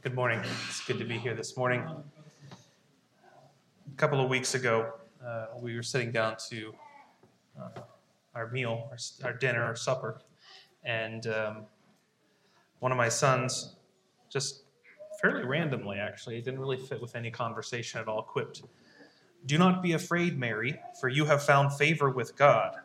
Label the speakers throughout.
Speaker 1: Good morning. It's good to be here this morning. A couple of weeks ago, we were sitting down to our meal, our dinner, our supper, and one of my sons, just fairly randomly actually, it didn't really fit with any conversation at all, quipped, "Do not be afraid, Mary, for you have found favor with God."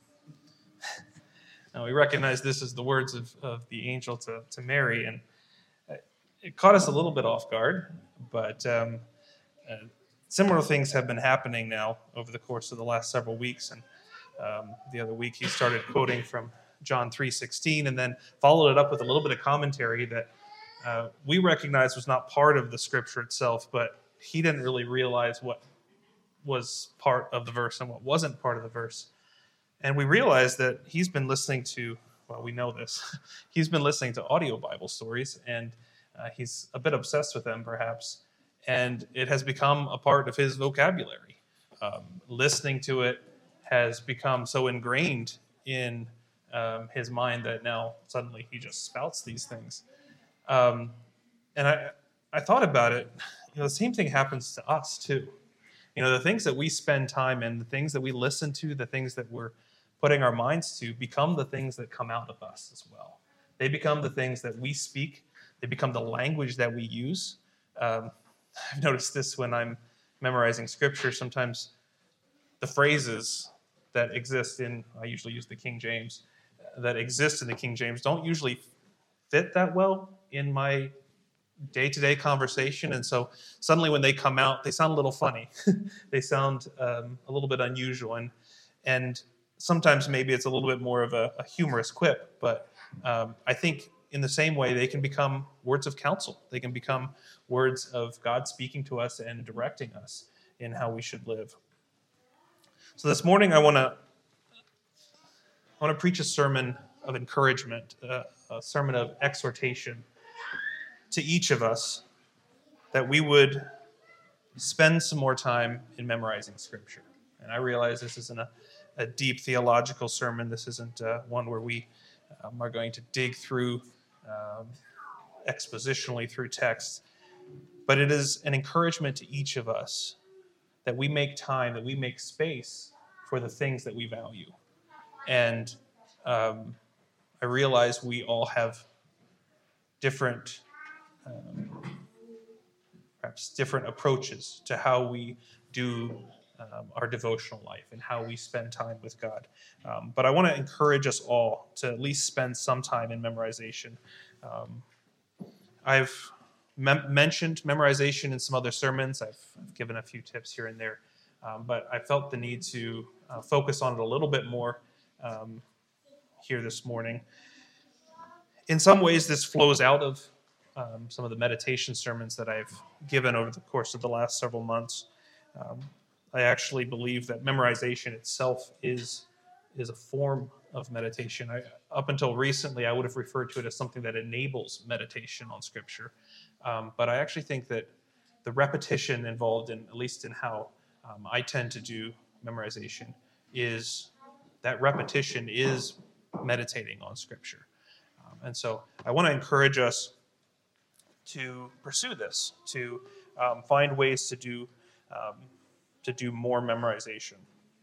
Speaker 1: Now we recognize this as the words of the angel to Mary, and it caught us a little bit off guard, but similar things have been happening now over the course of the last several weeks. And the other week he started quoting from John 3:16 and then followed it up with a little bit of commentary that we recognized was not part of the scripture itself, but he didn't really realize what was part of the verse and what wasn't part of the verse. And we realized that he's been listening to, well, we know this, he's been listening to audio Bible stories, and he's a bit obsessed with them, perhaps, and it has become a part of his vocabulary. Listening to it has become so ingrained in his mind that now suddenly he just spouts these things. And I thought about it. The same thing happens to us too. The things that we spend time in, the things that we listen to, the things that we're putting our minds to become the things that come out of us as well. They become the things that we speak. They become the language that we use. I've noticed this when I'm memorizing scripture. Sometimes the phrases that exist I usually use the King James, that exist in the King James don't usually fit that well in my day-to-day conversation. And so suddenly when they come out, they sound a little funny. They sound a little bit unusual. And sometimes maybe it's a little bit more of a humorous quip, but I think in the same way, they can become words of counsel. They can become words of God speaking to us and directing us in how we should live. So this morning, I want to preach a sermon of encouragement, a sermon of exhortation to each of us, that we would spend some more time in memorizing Scripture. And I realize this isn't a deep theological sermon. This isn't one where we are going to dig through expositionally through text, but it is an encouragement to each of us that we make time, that we make space for the things that we value. And I realize we all have different, perhaps different approaches to how we do our devotional life and how we spend time with God. But I want to encourage us all to at least spend some time in memorization. I've mentioned memorization in some other sermons. I've given a few tips here and there, but I felt the need to focus on it a little bit more here this morning. In some ways, this flows out of some of the meditation sermons that I've given over the course of the last several months. I actually believe that memorization itself is a form of meditation. Up until recently, I would have referred to it as something that enables meditation on Scripture. But I actually think that the repetition involved in, at least in how I tend to do memorization, is that repetition is meditating on Scripture. And so I want to encourage us to pursue this, to find ways to do more memorization.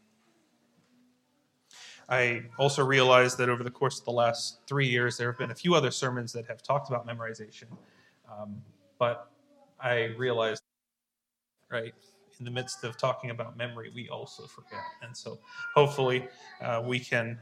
Speaker 1: I also realized that over the course of the last 3 years, there have been a few other sermons that have talked about memorization. But I realized, right, in the midst of talking about memory, we also forget. And so hopefully we can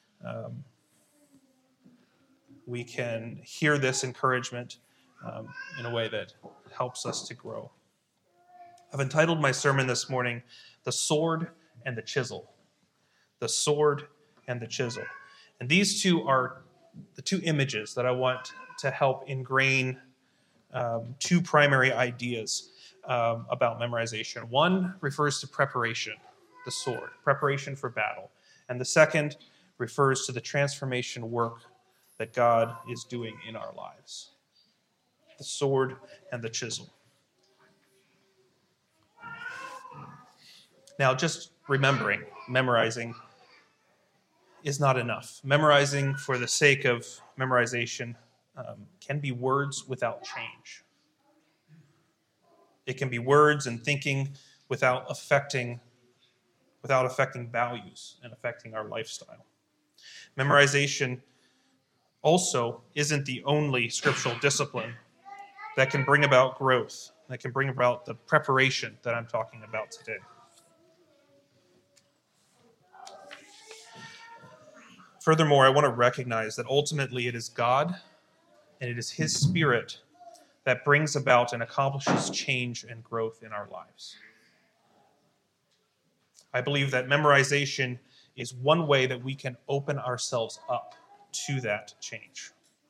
Speaker 1: hear this encouragement in a way that helps us to grow. I've entitled my sermon this morning, "The Sword and the Chisel." The sword and the chisel. And these two are the two images that I want to help ingrain two primary ideas about memorization. One refers to preparation, the sword, preparation for battle. And the second refers to the transformation work that God is doing in our lives. The sword and the chisel. Now, just remembering, memorizing is not enough. Memorizing for the sake of memorization can be words without change. It can be words and thinking without affecting values and affecting our lifestyle. Memorization also isn't the only scriptural discipline that can bring about growth, that can bring about the preparation that I'm talking about today. Furthermore, I want to recognize that ultimately it is God and it is His Spirit that brings about and accomplishes change and growth in our lives. I believe that memorization is one way that we can open ourselves up to that change.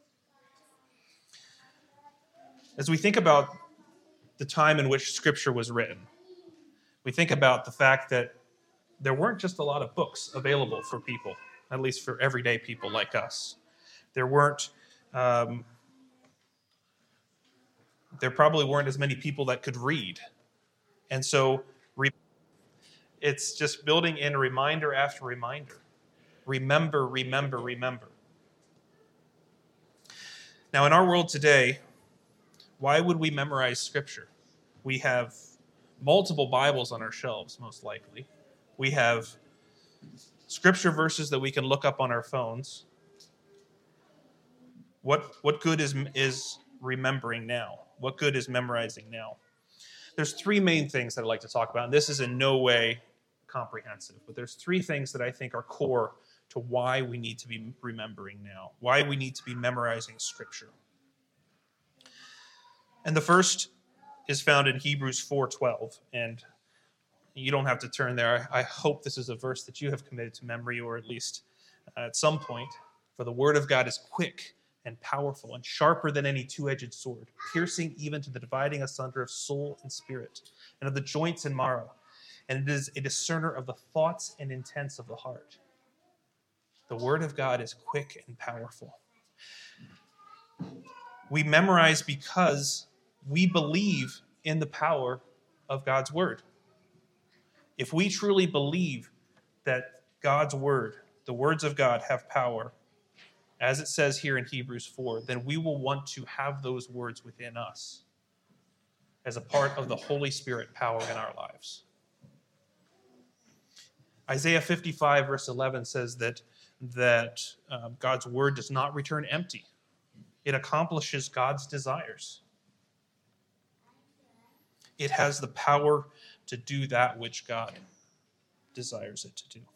Speaker 1: As we think about the time in which Scripture was written, we think about the fact that there weren't just a lot of books available for people, at least for everyday people like us. There probably weren't as many people that could read. And so it's just building in reminder after reminder. Remember, remember, remember. Now, in our world today, why would we memorize Scripture? We have multiple Bibles on our shelves, most likely. We have Scripture verses that we can look up on our phones. What good is remembering now? What good is memorizing now? There's three main things that I'd like to talk about, and this is in no way comprehensive, but there's three things that I think are core to why we need to be remembering now, why we need to be memorizing Scripture. And the first is found in Hebrews 4:12, and you don't have to turn there. I hope this is a verse that you have committed to memory, or at least at some point. For the word of God is quick and powerful and sharper than any two-edged sword, piercing even to the dividing asunder of soul and spirit, and of the joints and marrow. And it is a discerner of the thoughts and intents of the heart. The word of God is quick and powerful. We memorize because we believe in the power of God's word. If we truly believe that God's word, the words of God, have power, as it says here in Hebrews 4, then we will want to have those words within us as a part of the Holy Spirit power in our lives. Isaiah 55, verse 11 says that God's word does not return empty. It accomplishes God's desires. It has the power to do that which God desires it to do.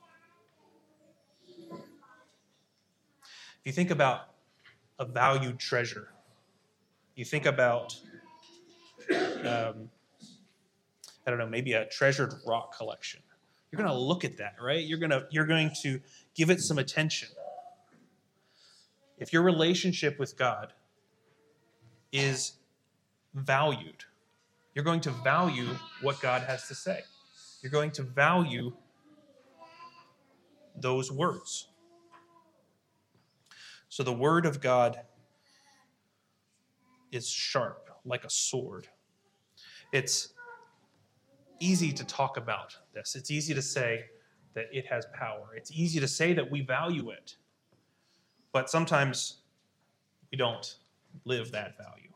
Speaker 1: If you think about a valued treasure, you think about, maybe a treasured rock collection. You're going to look at that, right? You're going to give it some attention. If your relationship with God is valued, you're going to value what God has to say. You're going to value those words. So the word of God is sharp, like a sword. It's easy to talk about this. It's easy to say that it has power. It's easy to say that we value it. But sometimes we don't live that value.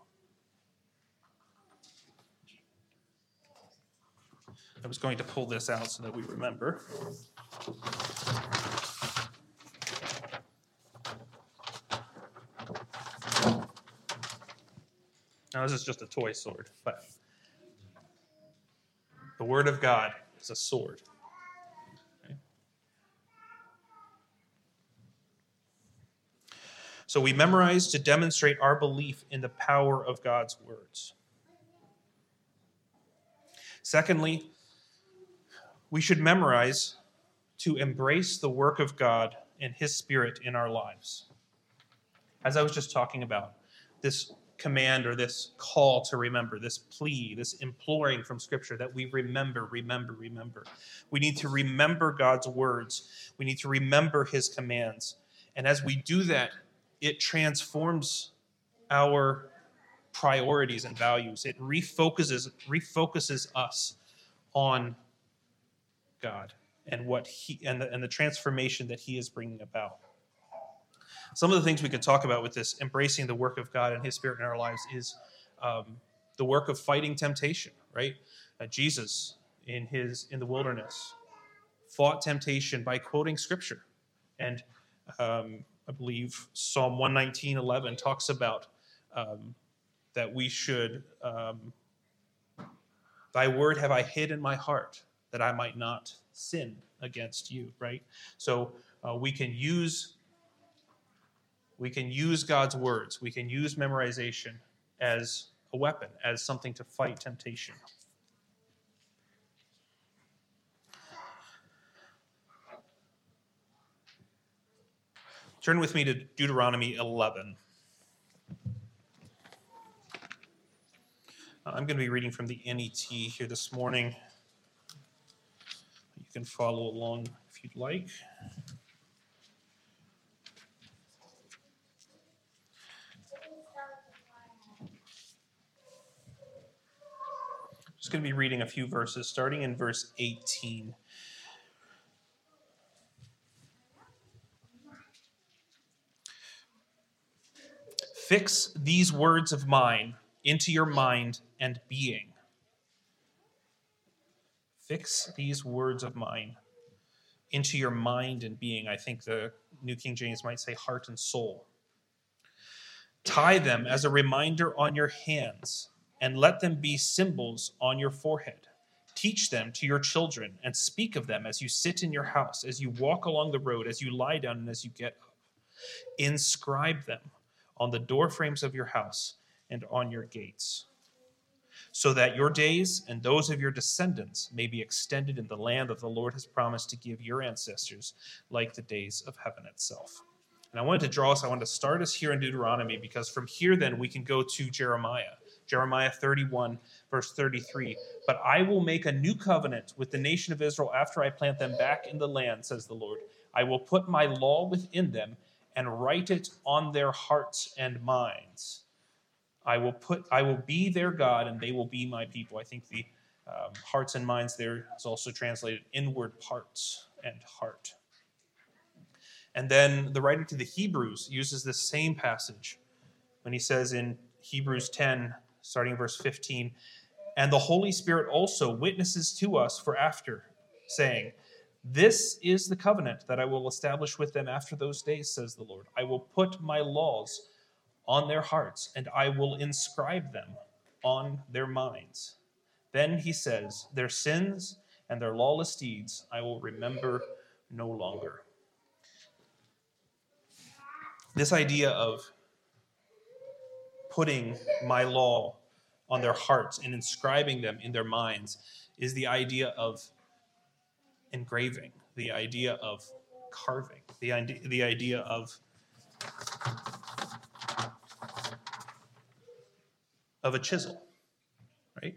Speaker 1: I was going to pull this out so that we remember. Now, this is just a toy sword, but the word of God is a sword. Okay? So we memorize to demonstrate our belief in the power of God's words. Secondly, we should memorize to embrace the work of God and His Spirit in our lives. As I was just talking about, this command or this call to remember, this plea, this imploring from Scripture that we remember, remember, remember. We need to remember God's words. We need to remember His commands. And as we do that, it transforms our priorities and values. It refocuses us on God and what He and the transformation that He is bringing about. Some of the things we could talk about with this embracing the work of God and His Spirit in our lives is the work of fighting temptation, right? Jesus in the wilderness fought temptation by quoting Scripture. And I believe Psalm 119:11 talks about that we should, thy word have I hid in my heart, that I might not sin against you, right? So we can use God's words. We can use memorization as a weapon, as something to fight temptation. Turn with me to Deuteronomy 11. I'm going to be reading from the NET here this morning. You can follow along if you'd like. Just going to be reading a few verses, starting in verse 18. Fix these words of mine into your mind and being. Fix these words of mine into your mind and being. I think the New King James might say heart and soul. Tie them as a reminder on your hands, and let them be symbols on your forehead. Teach them to your children, and speak of them as you sit in your house, as you walk along the road, as you lie down, and as you get up. Inscribe them on the doorframes of your house and on your gates, so that your days and those of your descendants may be extended in the land that the Lord has promised to give your ancestors, like the days of heaven itself. And I wanted to start us here in Deuteronomy, because from here then we can go to Jeremiah. Jeremiah 31, verse 33. But I will make a new covenant with the nation of Israel after I plant them back in the land, says the Lord. I will put my law within them and write it on their hearts and minds. I will be their God, and they will be my people. I think the hearts and minds there is also translated inward parts and heart. And then the writer to the Hebrews uses this same passage when he says in Hebrews 10, starting verse 15, and the Holy Spirit also witnesses to us for after, saying, this is the covenant that I will establish with them after those days, says the Lord. I will put my laws on their hearts, and I will inscribe them on their minds. Then he says, their sins and their lawless deeds I will remember no longer. This idea of putting my law on their hearts and inscribing them in their minds is the idea of engraving, the idea of carving, the idea of a chisel, right?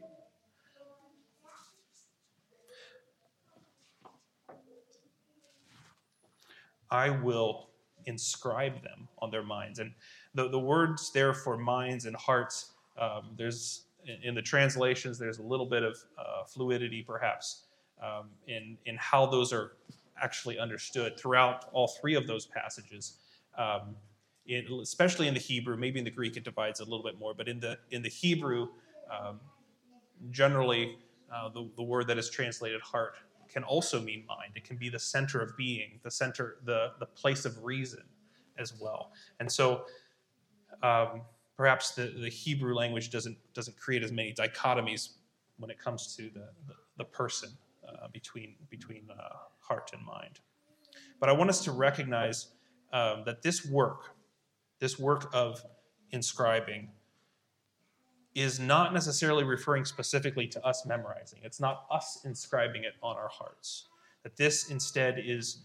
Speaker 1: I will inscribe them on their minds. And the words there for minds and hearts, there's in the translations, there's a little bit of fluidity perhaps in how those are actually understood throughout all three of those passages. Especially in the Hebrew, maybe in the Greek it divides a little bit more, but in the Hebrew, generally the word that is translated heart can also mean mind. It can be the center of being, the place of reason as well. And so perhaps the Hebrew language doesn't create as many dichotomies when it comes to the person between heart and mind. But I want us to recognize that this work of inscribing is not necessarily referring specifically to us memorizing. It's not us inscribing it on our hearts. That this instead is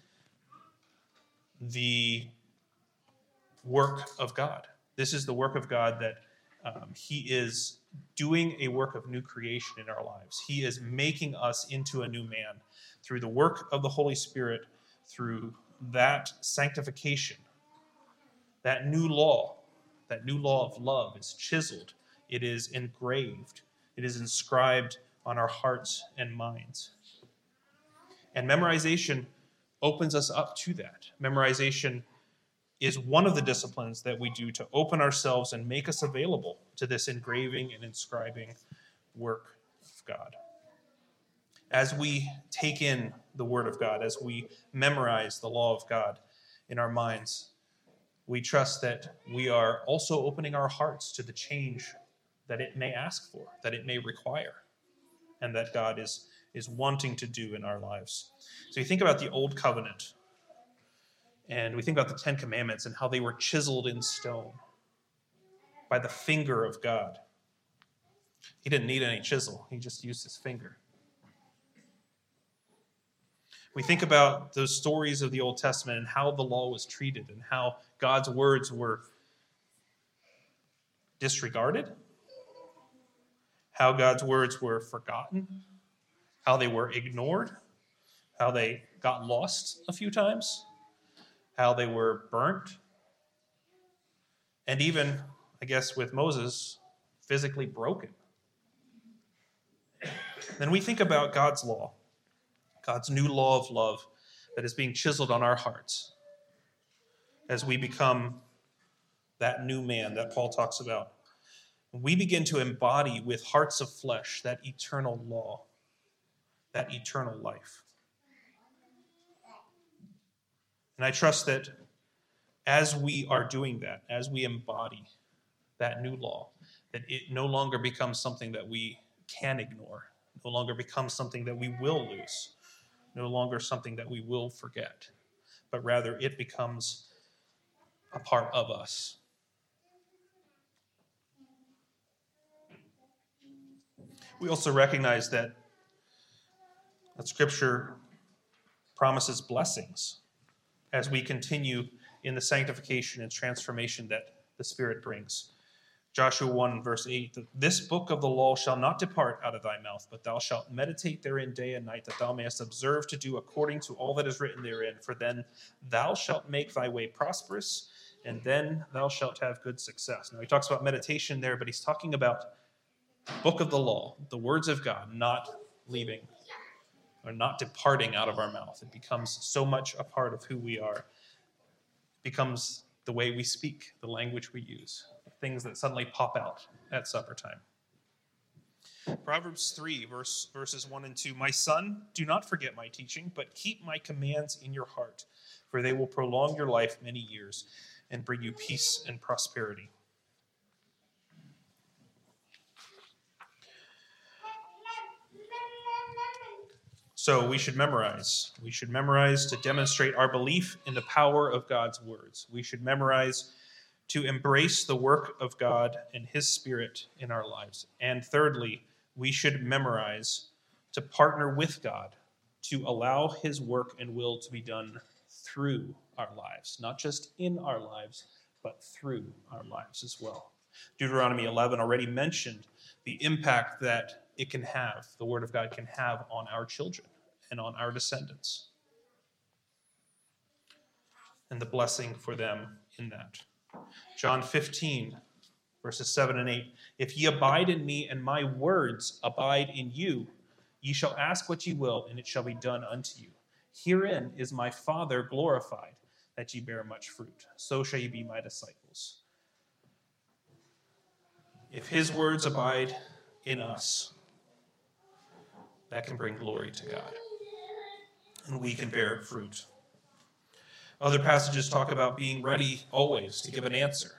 Speaker 1: the work of God. This is the work of God that he is doing a work of new creation in our lives. He is making us into a new man through the work of the Holy Spirit, through that sanctification. That new law of love is chiseled. It is engraved. It is inscribed on our hearts and minds. And memorization opens us up to that. Memorization is one of the disciplines that we do to open ourselves and make us available to this engraving and inscribing work of God. As we take in the Word of God, as we memorize the law of God in our minds, we trust that we are also opening our hearts to the change that it may ask for, that it may require, and that God is wanting to do in our lives. So you think about the Old Covenant, and we think about the Ten Commandments and how they were chiseled in stone by the finger of God. He didn't need any chisel. He just used his finger. We think about those stories of the Old Testament and how the law was treated and how God's words were disregarded, how God's words were forgotten, how they were ignored, how they got lost a few times, how they were burnt, and even, I guess, with Moses, physically broken. Then we think about God's law, God's new law of love that is being chiseled on our hearts as we become that new man that Paul talks about. We begin to embody with hearts of flesh that eternal law, that eternal life. And I trust that as we are doing that, as we embody that new law, that it no longer becomes something that we can ignore, no longer becomes something that we will lose, no longer something that we will forget, but rather it becomes a part of us. We also recognize that Scripture promises blessings as we continue in the sanctification and transformation that the Spirit brings. Joshua 1, verse 8, "This book of the law shall not depart out of thy mouth, but thou shalt meditate therein day and night, that thou mayest observe to do according to all that is written therein. For then thou shalt make thy way prosperous, and then thou shalt have good success." Now he talks about meditation there, but he's talking about the book of the law, the words of God, not leaving or not departing out of our mouth. It becomes so much a part of who we are. It becomes the way we speak, the language we use, the things that suddenly pop out at supper time. Proverbs 3, verses 1 and 2, "My son, do not forget my teaching, but keep my commands in your heart, for they will prolong your life many years and bring you peace and prosperity." So we should memorize. We should memorize to demonstrate our belief in the power of God's words. We should memorize to embrace the work of God and his Spirit in our lives. And thirdly, we should memorize to partner with God to allow his work and will to be done through our lives, not just in our lives, but through our lives as well. Deuteronomy 11 already mentioned the impact that it can have, the Word of God can have on our children and on our descendants, and the blessing for them in that. John 15, verses 7 and 8, "If ye abide in me, and my words abide in you, ye shall ask what ye will, and it shall be done unto you. Herein is my Father glorified, that ye bear much fruit. So shall ye be my disciples." If his words abide in us, that can bring glory to God, and we can bear fruit. Other passages talk about being ready always to give an answer.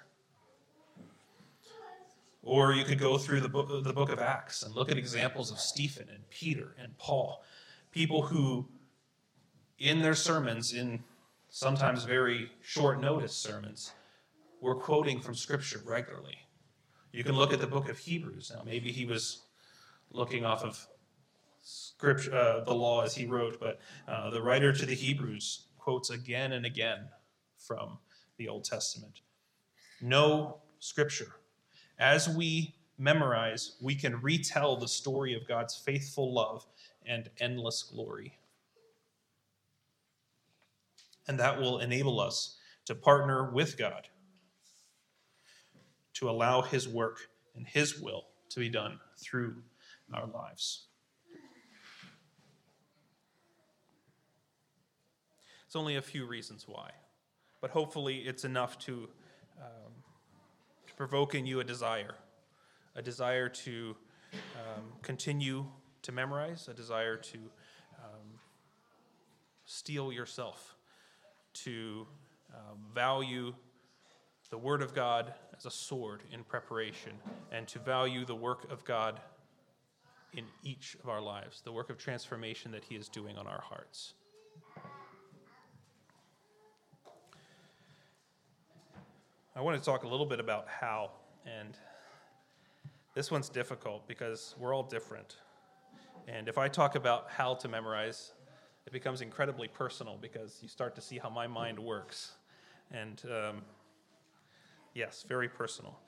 Speaker 1: Or you could go through the book of Acts and look at examples of Stephen and Peter and Paul, people who, in their sermons, in sometimes very short notice sermons, were quoting from Scripture regularly. You can look at the book of Hebrews. Now, maybe he was looking off of Scripture, the law as he wrote, but the writer to the Hebrews quotes again and again from the Old Testament. Know Scripture. As we memorize, we can retell the story of God's faithful love and endless glory. And that will enable us to partner with God, to allow his work and his will to be done through our lives. It's only a few reasons why. but hopefully it's enough to provoke in you a desire to continue to memorize, a desire to steel yourself, to value the Word of God as a sword in preparation, and to value the work of God in each of our lives, the work of transformation that He is doing on our hearts. I want to talk a little bit about how, and this one's difficult because we're all different. And if I talk about how to memorize, it becomes incredibly personal because you start to see how my mind works. And yes, very personal.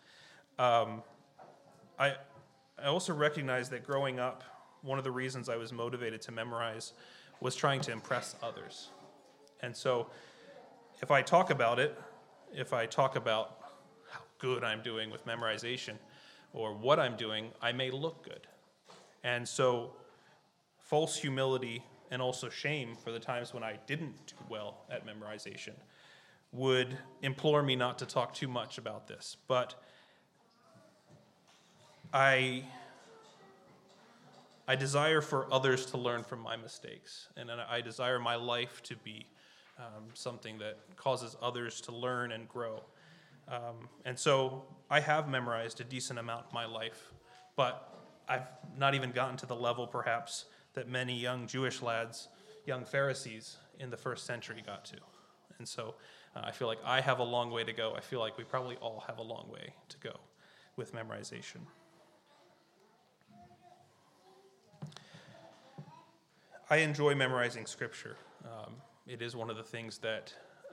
Speaker 1: I also recognize that growing up, one of the reasons I was motivated to memorize was trying to impress others. And so if I talk about it, if I talk about how good I'm doing with memorization or what I'm doing, I may look good. And so false humility and also shame for the times when I didn't do well at memorization would implore me not to talk too much about this. But I desire for others to learn from my mistakes, and I desire my life to be something that causes others to learn and grow. And so I have memorized a decent amount in my life, but I've not even gotten to the level, perhaps, that many young Jewish lads, young Pharisees in the first century got to. And so I feel like I have a long way to go. I feel like we probably all have a long way to go with memorization. I enjoy memorizing Scripture. It is one of the things that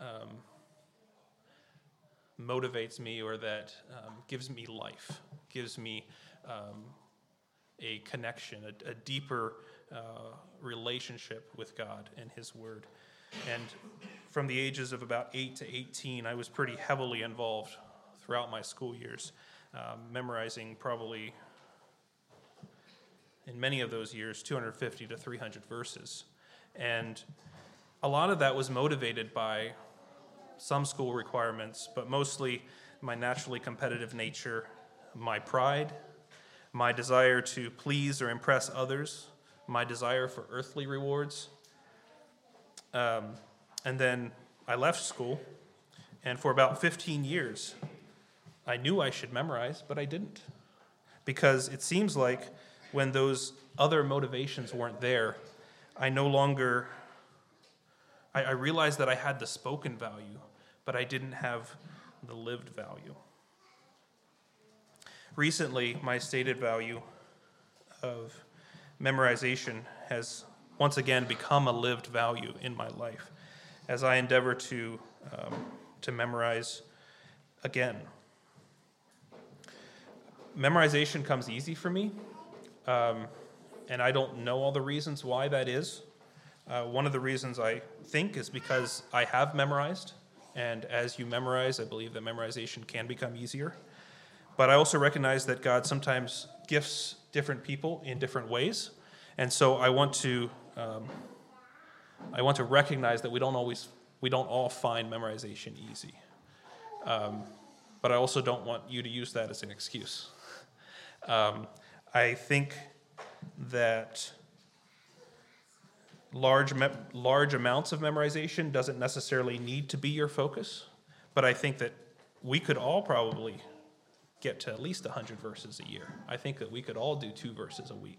Speaker 1: motivates me, or that gives me life, gives me a connection, a deeper relationship with God and His Word. And from the ages of about 8 to 18, I was pretty heavily involved throughout my school years, memorizing probably, in many of those years, 250 to 300 verses. And a lot of that was motivated by some school requirements, but mostly my naturally competitive nature, my pride, my desire to please or impress others, my desire for earthly rewards. And then I left school, and for about 15 years, I knew I should memorize, but I didn't. Because it seems like when those other motivations weren't there, I realized that I had the spoken value, but I didn't have the lived value. Recently, my stated value of memorization has once again become a lived value in my life as I endeavor to memorize again. Memorization comes easy for me, and I don't know all the reasons why that is. One of the reasons I think is because I have memorized, and as you memorize, I believe that memorization can become easier. But I also recognize that God sometimes gifts different people in different ways, and so I want to recognize that we don't all find memorization easy. But I also don't want you to use that as an excuse. I think that large amounts of memorization doesn't necessarily need to be your focus, but I think that we could all probably get to at least 100 verses a year. I think that we could all do 2 verses a week.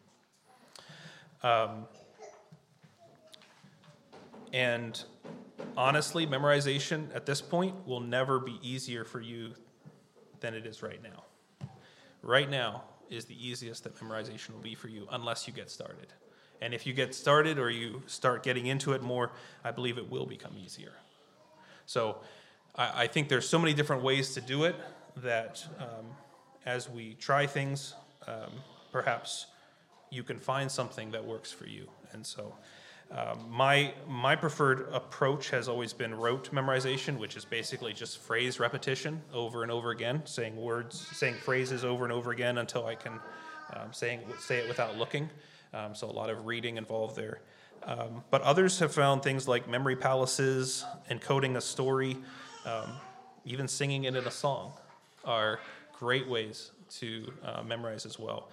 Speaker 1: And honestly, memorization at this point will never be easier for you than it is right now. Right now is the easiest that memorization will be for you unless you get started. And if you get started or you start getting into it more, I believe it will become easier. So I think there's so many different ways to do it that as we try things, perhaps you can find something that works for you. And so my preferred approach has always been rote memorization, which is basically just phrase repetition over and over again, saying phrases over and over again until I can say it without looking. So a lot of reading involved there. But others have found things like memory palaces, encoding a story, even singing it in a song are great ways to memorize as well.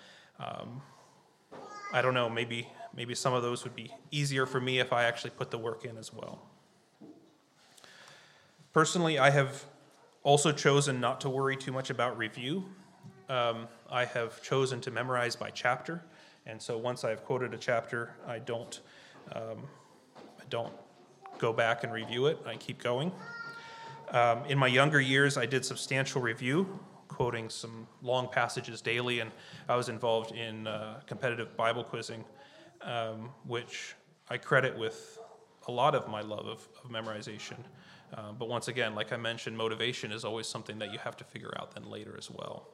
Speaker 1: I don't know, maybe some of those would be easier for me if I actually put the work in as well. Personally, I have also chosen not to worry too much about review. I have chosen to memorize by chapter, and so once I've quoted a chapter, I don't go back and review it. I keep going. In my younger years, I did substantial review, quoting some long passages daily, and I was involved in competitive Bible quizzing, which I credit with a lot of my love of memorization. But once again, like I mentioned, motivation is always something that you have to figure out then later as well.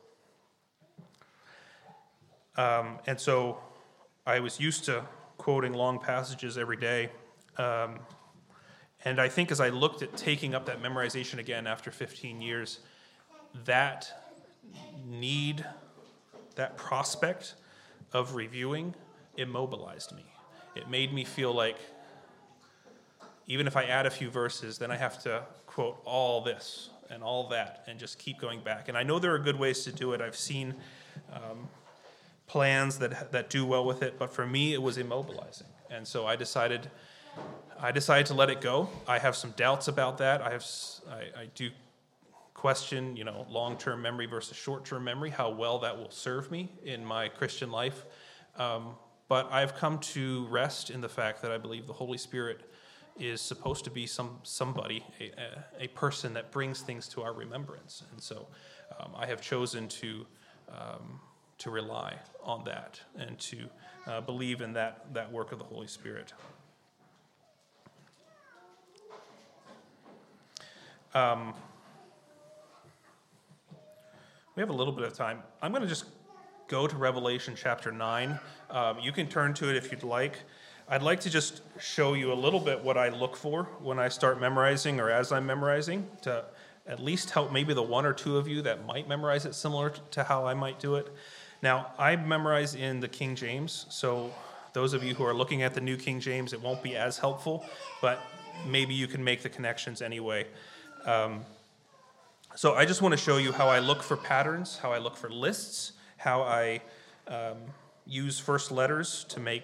Speaker 1: And so I was used to quoting long passages every day. And I think as I looked at taking up that memorization again after 15 years, that need, that prospect of reviewing immobilized me. It made me feel like even if I add a few verses, then I have to quote all this and all that and just keep going back. And I know there are good ways to do it. I've seen plans that do well with it, but for me, it was immobilizing. And so I decided to let it go. I have some doubts about that. I do question, long-term memory versus short-term memory, how well that will serve me in my Christian life. But I've come to rest in the fact that I believe the Holy Spirit is supposed to be somebody, a person that brings things to our remembrance. And so I have chosen to rely on that and to believe in that work of the Holy Spirit. We have a little bit of time. I'm going to just go to Revelation chapter 9. You can turn to it if you'd like. I'd like to just show you a little bit what I look for when I start memorizing or as I'm memorizing, to at least help maybe the one or two of you that might memorize it similar to how I might do it. Now, I memorize in the King James, so those of you who are looking at the New King James, it won't be as helpful, but maybe you can make the connections anyway. So I just want to show you how I look for patterns, how I look for lists, how I use first letters to make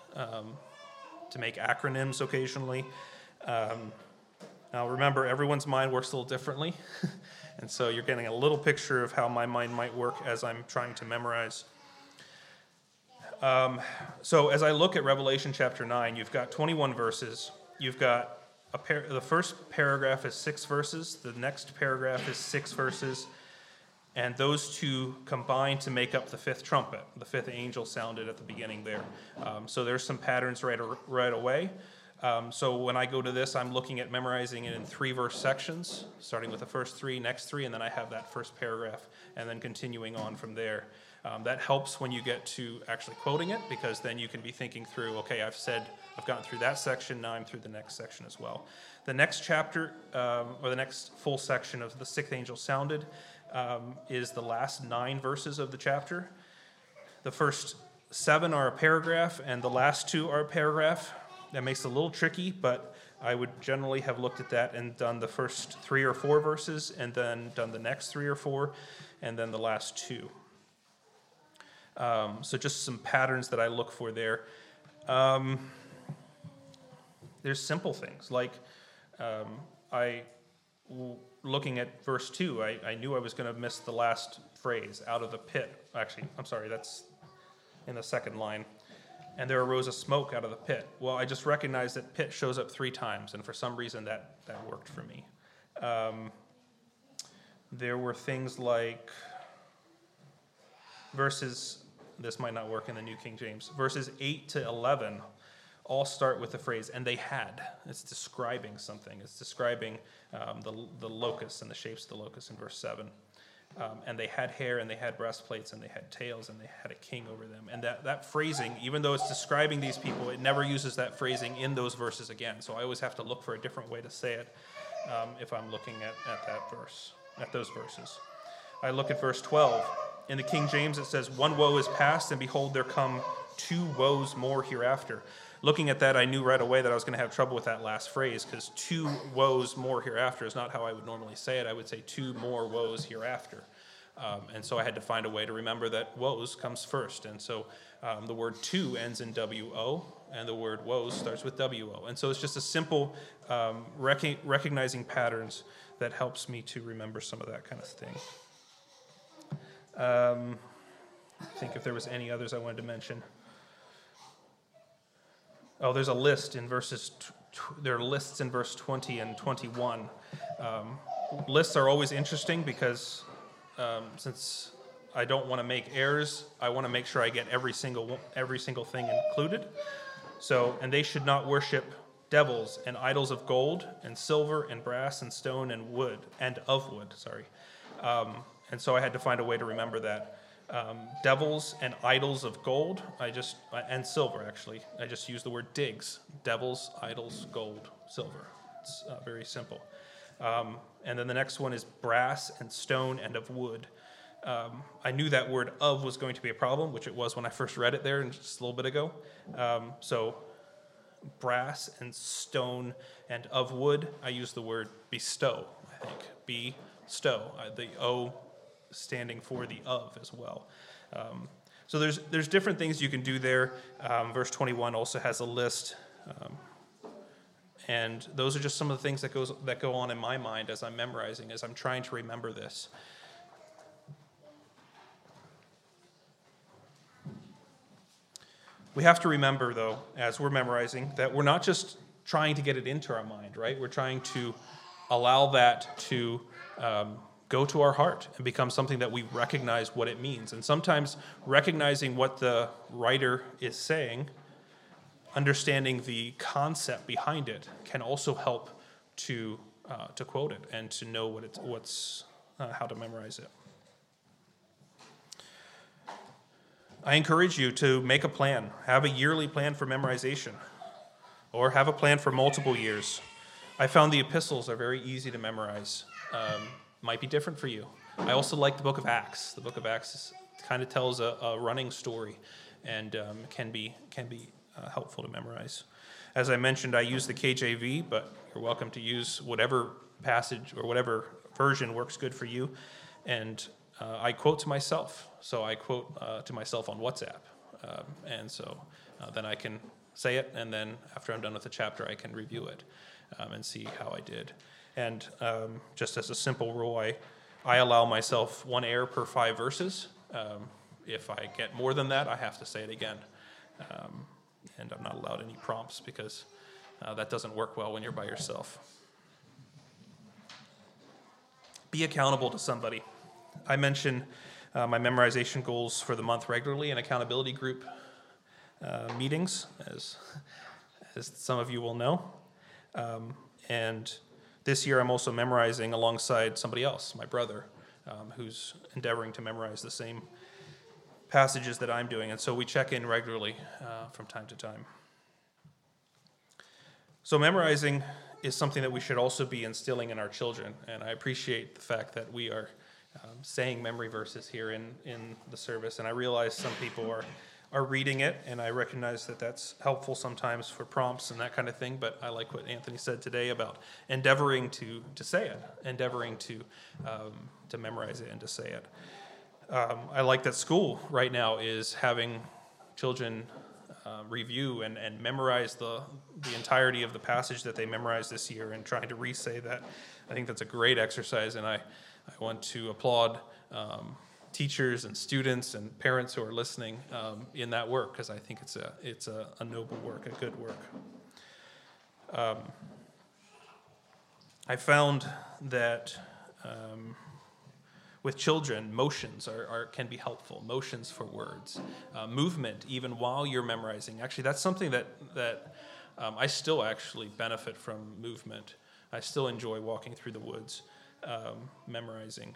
Speaker 1: acronyms occasionally. Now remember, everyone's mind works a little differently, and so you're getting a little picture of how my mind might work as I'm trying to memorize. So as I look at Revelation chapter 9, you've got 21 verses. You've got the first paragraph is 6 verses. The next paragraph is 6 verses. And those two combine to make up the fifth trumpet. The fifth angel sounded at the beginning there. So there's some patterns right away. So when I go to this, I'm looking at memorizing it in 3-verse sections, starting with the first 3, next 3, and then I have that first paragraph, and then continuing on from there. That helps when you get to actually quoting it, because then you can be thinking through, okay, I've gotten through that section, now I'm through the next section as well. The next chapter, or the next full section of the sixth angel sounded, is the last 9 verses of the chapter. The first 7 are a paragraph, and the last 2 are a paragraph. That makes it a little tricky, but I would generally have looked at that and done the first 3 or 4 verses, and then done the next 3 or 4, and then the last 2. So just some patterns that I look for there. There's simple things, like looking at verse 2, I knew I was going to miss the last phrase, out of the pit. Actually, I'm sorry, that's in the second line. And there arose a smoke out of the pit. Well, I just recognized that pit shows up 3 times, and for some reason that worked for me. There were things like this might not work in the New King James, verses 8 to 11 all start with the phrase, and they had. It's describing something. It's describing the locusts and the shapes of the locusts in verse 7. And they had hair, and they had breastplates, and they had tails, and they had a king over them. And that phrasing, even though it's describing these people, it never uses that phrasing in those verses again. So I always have to look for a different way to say it if I'm looking at that verse, at those verses. I look at verse 12. In the King James, it says, "One woe is past, and behold, there come
Speaker 2: 2 woes more hereafter. Looking at that, I knew right away that I was going to have trouble with that last phrase, because 2 woes more hereafter is not how I would normally say it. I would say 2 more woes hereafter. And so I had to find a way to remember that woes comes first. And so the word to ends in W-O, and the word woes starts with W-O. And so it's just a simple recognizing patterns that helps me to remember some of that kind of thing. I think if there was any others I wanted to mention. Oh, there's a list in there are lists in verse 20 and 21. Lists are always interesting because since I don't want to make errors, I want to make sure I get every single thing included. So, and they should not worship devils and idols of gold and silver and brass and stone and wood, and of wood, sorry. And so I had to find a way to remember that. Devils and idols of gold, and silver actually. I just use the word digs. Devils, idols, gold, silver. It's very simple. And then the next one is brass and stone and of wood. I knew that word of was going to be a problem, which it was when I first read it there just a little bit ago. So brass and stone and of wood, I use the word bestow, I think. Bestow. The O standing for the of as well. So there's different things you can do there. Verse 21 also has a list. And those are just some of the things that go on in my mind as I'm memorizing, as I'm trying to remember this. We have to remember, though, as we're memorizing, that we're not just trying to get it into our mind, right? We're trying to allow that to go to our heart and become something that we recognize what it means. And sometimes recognizing what the writer is saying, understanding the concept behind it, can also help to quote it and to know how to memorize it. I encourage you to make a plan. Have a yearly plan for memorization, or have a plan for multiple years. I found the epistles are very easy to memorize. Might be different for you. I also like the book of Acts. The book of Acts kind of tells a running story, and can be helpful to memorize. As I mentioned, I use the KJV, but you're welcome to use whatever passage or whatever version works good for you. And I quote to myself. So I quote to myself on WhatsApp. And so then I can say it, and then after I'm done with the chapter, I can review it and see how I did. And just as a simple rule, I allow myself 1 error per 5 verses. If I get more than that, I have to say it again. And I'm not allowed any prompts because that doesn't work well when you're by yourself. Be accountable to somebody. I mention my memorization goals for the month regularly in accountability group meetings, as some of you will know. And this year I'm also memorizing alongside somebody else, my brother, who's endeavoring to memorize the same passages that I'm doing. And so we check in regularly from time to time. So memorizing is something that we should also be instilling in our children. And I appreciate the fact that we are saying memory verses here in the service. And I realize some people are reading it, and I recognize that that's helpful sometimes for prompts and that kind of thing. But I like what Anthony said today about endeavoring to say it, endeavoring to memorize it and to say it. I like that school right now is having children review and memorize the entirety of the passage that they memorized this year and trying to re-say that. I think that's a great exercise, and I want to applaud teachers and students and parents who are listening in that work, because I think it's a noble work, a good work. I found that with children, motions can be helpful. Motions for words, movement, even while you're memorizing. Actually, that's something that I still actually benefit from movement. I still enjoy walking through the woods, memorizing.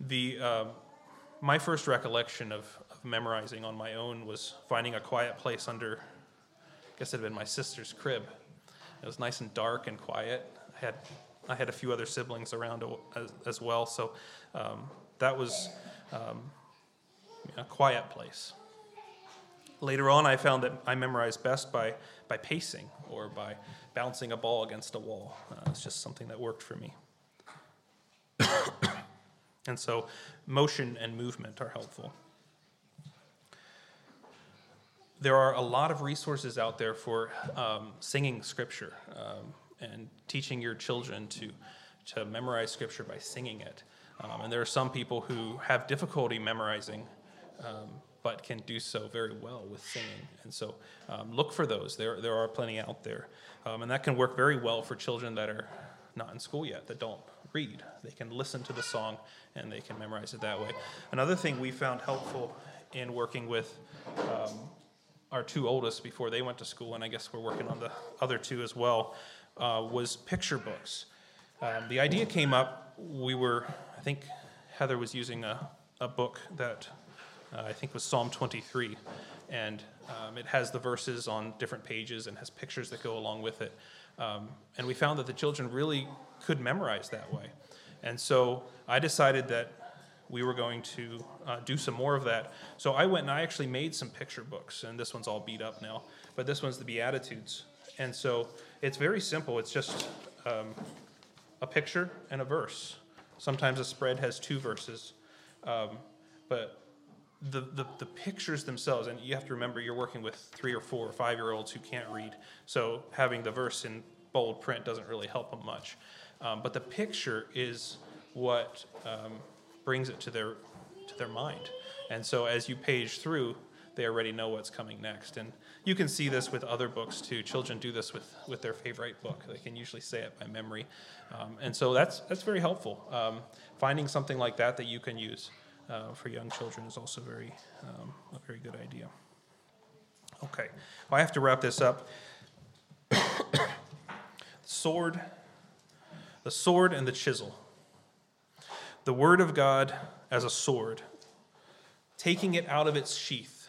Speaker 2: My first recollection of memorizing on my own was finding a quiet place under, I guess it had been my sister's crib. It was nice and dark and quiet. I had a few other siblings around as well, so that was a quiet place. Later on, I found that I memorized best by pacing or by bouncing a ball against a wall. It's just something that worked for me. And so motion and movement are helpful. There are a lot of resources out there for singing Scripture and teaching your children to memorize Scripture by singing it. And there are some people who have difficulty memorizing, but can do so very well with singing. And so look for those. There are plenty out there. And that can work very well for children that are not in school yet, that don't read. They can listen to the song and they can memorize it that way. Another thing we found helpful in working with our two oldest before they went to school, and I guess we're working on the other two as well, was picture books. The idea came up, I think Heather was using a book that I think was Psalm 23, and it has the verses on different pages and has pictures that go along with it. And we found that the children really could memorize that way. And so I decided that we were going to do some more of that. So I went and I actually made some picture books, and this one's all beat up now, but this one's the Beatitudes. And so it's very simple. It's just a picture and a verse. Sometimes a spread has two verses, but the pictures themselves, and you have to remember you're working with 3 or 4 or 5-year-olds who can't read, so having the verse in bold print doesn't really help them much. But the picture is what brings it to their mind. And so as you page through, they already know what's coming next. And you can see this with other books too. Children do this with their favorite book. They can usually say it by memory. And so that's very helpful. Finding something like that you can use for young children is also a very good idea. Okay, well, I have to wrap this up. The sword and the chisel. The Word of God as a sword, taking it out of its sheath,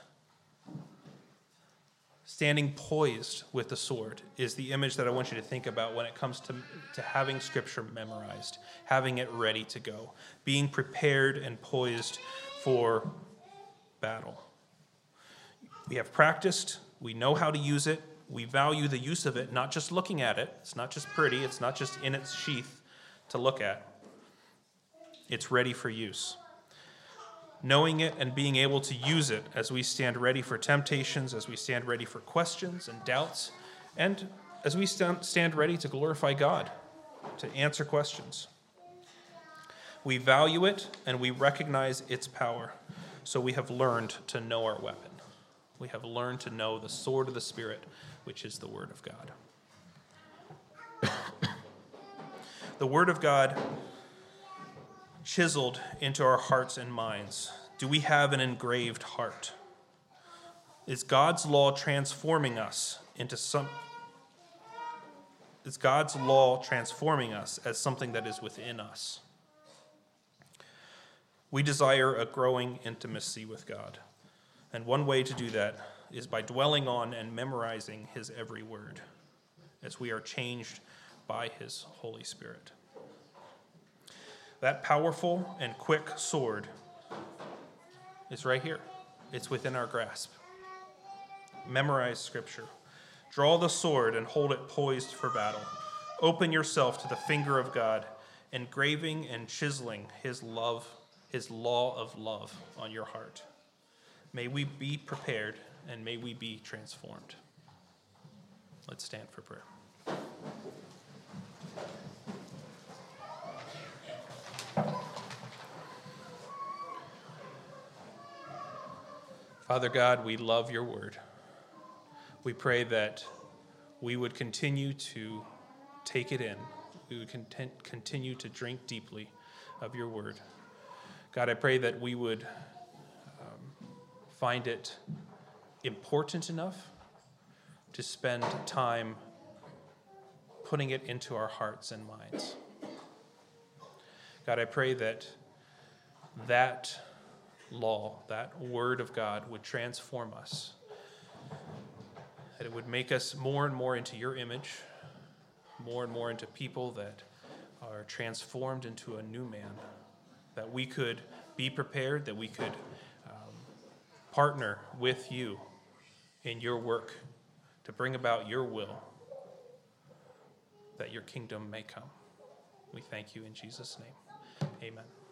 Speaker 2: standing poised with the sword is the image that I want you to think about when it comes to having Scripture memorized, having it ready to go, being prepared and poised for battle. We have practiced, we know how to use it, we value the use of it, not just looking at it. It's not just pretty, it's not just in its sheath to look at. It's ready for use. Knowing it and being able to use it as we stand ready for temptations, as we stand ready for questions and doubts, and as we stand ready to glorify God, to answer questions. We value it and we recognize its power, so we have learned to know our weapon. We have learned to know the sword of the Spirit, which is the Word of God. The Word of God chiseled into our hearts and minds. Do we have an engraved heart? Is God's law transforming us Is God's law transforming us as something that is within us? We desire a growing intimacy with God. And one way to do that is by dwelling on and memorizing His every word as we are changed by His Holy Spirit. That powerful and quick sword is right here. It's within our grasp. Memorize Scripture. Draw the sword and hold it poised for battle. Open yourself to the finger of God, engraving and chiseling His law of love on your heart. May we be prepared and may we be transformed. Let's stand for prayer. Father God, we love your word. We pray that we would continue to take it in. We would continue to drink deeply of your word. God, I pray that we would find it important enough to spend time putting it into our hearts and minds. God, I pray that law, that word of God would transform us, that it would make us more and more into your image, more and more into people that are transformed into a new man, that we could be prepared, that we could partner with you in your work to bring about your will, that your kingdom may come. We thank you in Jesus' name. Amen.